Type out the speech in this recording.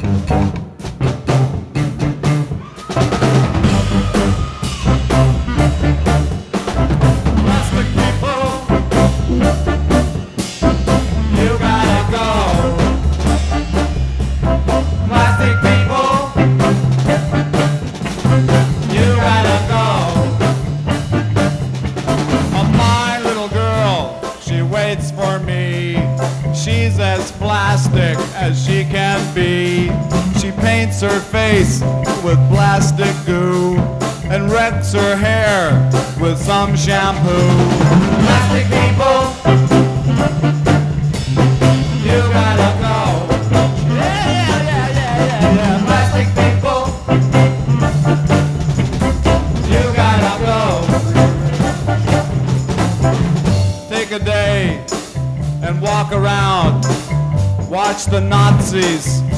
Plastic people, you gotta go. Plastic people, you gotta go. My little girl, she waits for me. She's as plastic as she can be. She paints her face with plastic goo and wrecks her hair with some shampoo. Plastic people, you gotta go. Yeah. Plastic people, you gotta go. Take a day and walk around. Watch the Nazis